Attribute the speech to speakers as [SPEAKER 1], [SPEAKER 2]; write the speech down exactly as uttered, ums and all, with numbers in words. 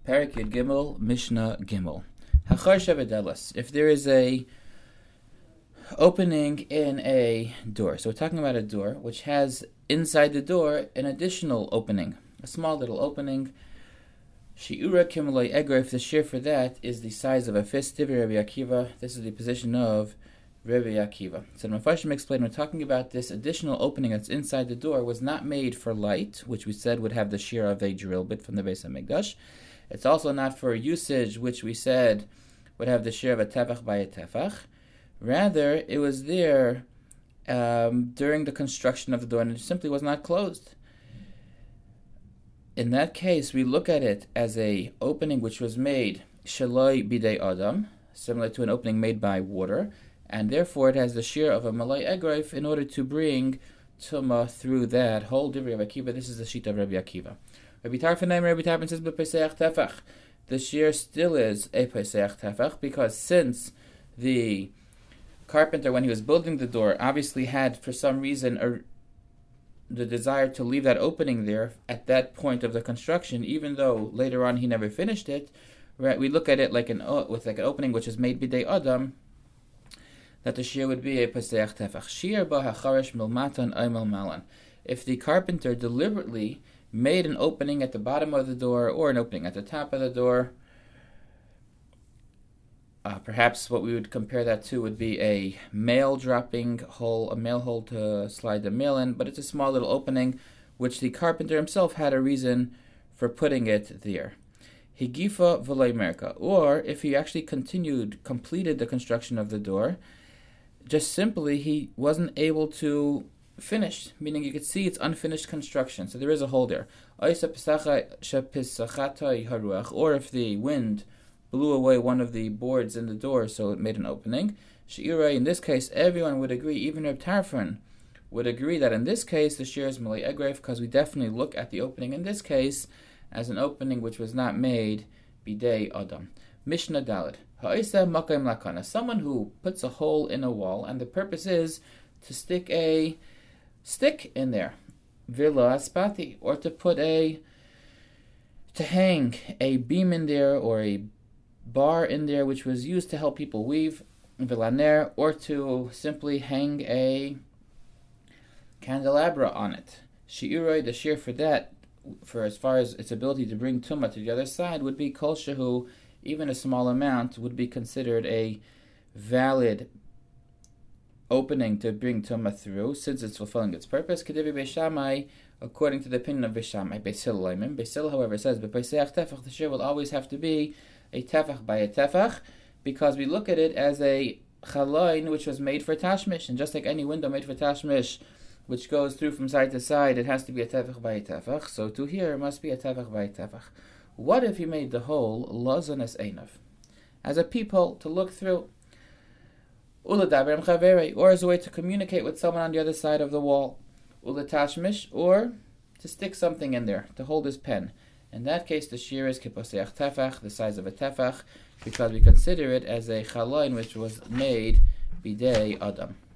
[SPEAKER 1] Perek Yud Gimel, Mishnah Gimel. Hacharsha v'delas. If there is a opening in a door, so we're talking about a door which has inside the door an additional opening, a small little opening. Shi'ura kimloi eger. If the shear for that is the size of a fist, Divrei Rabbi Akiva. This is the position of Rabbi Akiva. So the Mefarshim explained, we're talking about this additional opening that's inside the door was not made for light, which we said would have the shear of a drill bit from the Beis HaMikdash. It's also not for usage, which we said would have the shear of a tefach by a tefach. Rather, it was there um, during the construction of the door, and it simply was not closed. In that case, we look at it as a opening which was made shaloi bidei adam, similar to an opening made by water, and therefore it has the shear of a malay egrif in order to bring tumah through that whole Divrei Rabbi Akiva. This is the sheet of Rabbi Akiva. Rabbi Tarfon Rabbi Tarfon says b'peseach tefach. The shear still is a peseach tefach because since the carpenter, when he was building the door, obviously had for some reason a, the desire to leave that opening there at that point of the construction, even though later on he never finished it. Right, we look at it like an with like an opening which is made b'dei adam, that the shear would be a peseach tefach. Shear ba hacharish milmatan aymel malan. If the carpenter deliberately made an opening at the bottom of the door or an opening at the top of the door, uh, perhaps what we would compare that to would be a mail dropping hole, a mail hole to slide the mail in, but it's a small little opening which the carpenter himself had a reason for putting it there. Higifa v'loi merka. Or if he actually continued, completed the construction of the door, just simply he wasn't able to finish, meaning you could see it's unfinished construction. So there is a hole there. Or if the wind blew away one of the boards in the door, so it made an opening. She'ira, in this case, everyone would agree, even Reb Tarfon would agree that in this case the shear is malay egref, because we definitely look at the opening in this case as an opening which was not made bidei adam. Mishnah Daled. Ha'isa makayim lakana. Someone who puts a hole in a wall, and the purpose is to stick a stick in there, villa aspati, or to put a, to hang a beam in there, or a bar in there, which was used to help people weave, villaner, or to simply hang a candelabra on it. Shi'uroi, the shear for that, for as far as its ability to bring tumah to the other side, would be kol shehu, even a small amount would be considered a valid opening to bring tumah through, since it's fulfilling its purpose. Kedivi Beis Shammai, according to the opinion of Beis Shammai. Beis Hillel Leiman. Beis Hillel, however, says b'peseach tefach, the shear will always have to be a tefach by a tefach, because we look at it as a chalain which was made for tashmish, and just like any window made for tashmish, which goes through from side to side, it has to be a tefach by a tefach. So to here it must be a tefach by a tefach. What if you made the hole lazan es einav, as a peephole to look through? Or as a way to communicate with someone on the other side of the wall. Ulatashmish, or to stick something in there, to hold his pen. In that case, the shear is kiposeach tefach, the size of a tefach, because we consider it as a chalain which was made bidei adam.